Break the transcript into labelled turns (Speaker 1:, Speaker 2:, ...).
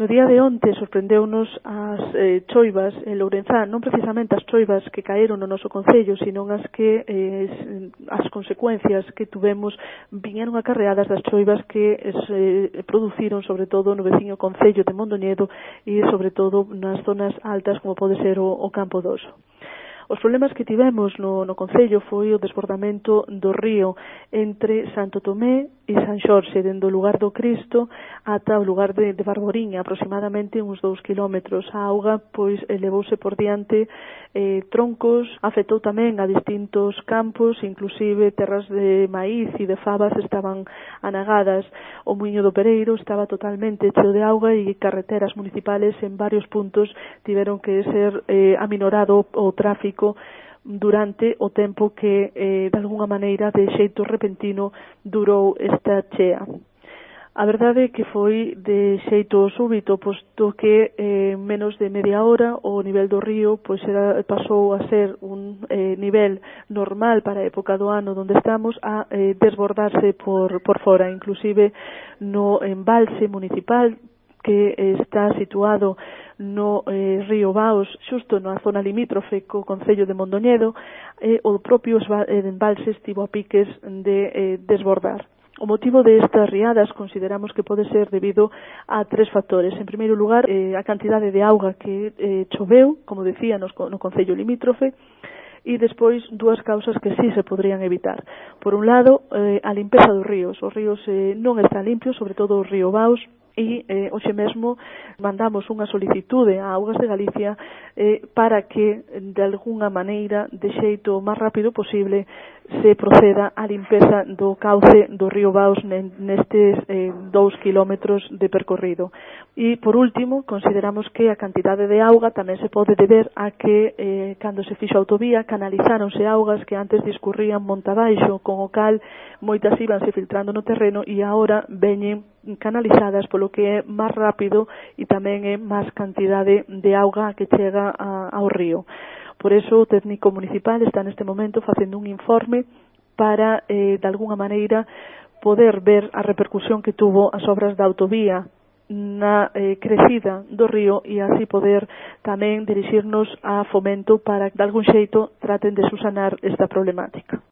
Speaker 1: No día de onte sorprendeunos as choivas en Lourenzán, non precisamente as choivas que caeron no noso concello, sino as que as consecuencias que tuvemos viñeron acarreadas das choivas que se produciron sobre todo no veciño concello de Mondoñedo e sobre todo nas zonas altas como pode ser o Campo do Oso. Os problemas que tivemos no concello foi o desbordamento do río entre Santo Tomé e San Xorxe, dende o lugar do Cristo ata o lugar de Barboriña, aproximadamente uns 2 kilómetros. A auga pois elevouse por diante troncos, afectou tamén a distintos campos, inclusive terras de maíz e de fabas estaban anagadas. O Muiño do Pereiro estaba totalmente cheo de auga e carreteras municipales en varios puntos tiveron que ser aminorado o tráfico durante o tempo que de alguna maneira de xeito repentino durou esta chea. A verdade é que foi de xeito súbito, posto que menos de media hora o nivel do río pois pasou a ser un nivel normal para a época do ano onde estamos a desbordarse por fora, inclusive no embalse municipal que está situado no río Baos, xusto na zona limítrofe co concello de Mondoñedo, o propio embalse estivo a piques de desbordar. O motivo de estas riadas consideramos que pode ser debido a 3 factores. En primeiro lugar, a cantidade de auga que choveu, como decía, no concello limítrofe, e despois 2 causas que sí se podrían evitar. Por un lado, a limpeza dos ríos. Os ríos non están limpios, sobre todo o río Baos, e hoxe mesmo mandamos unha solicitude a Augas de Galicia para que de alguna maneira, de xeito máis rápido posible, se proceda á limpeza do cauce do río Baos nestes 2 kilómetros de percorrido. E, por último, consideramos que a cantidade de auga tamén se pode deber a que cando se fixo a autovía canalizáronse augas que antes discurrían monte abaixo, con o cal moitas íbanse filtrando no terreno e agora veñen canalizadas, polo que é máis rápido e tamén é máis cantidade de auga que chega ao río. Por eso o técnico municipal está neste momento facendo un informe para, de alguna maneira, poder ver a repercusión que tuvo as obras da autovía na crecida do río e así poder tamén dirixirnos a Fomento para que de algún xeito traten de subsanar esta problemática.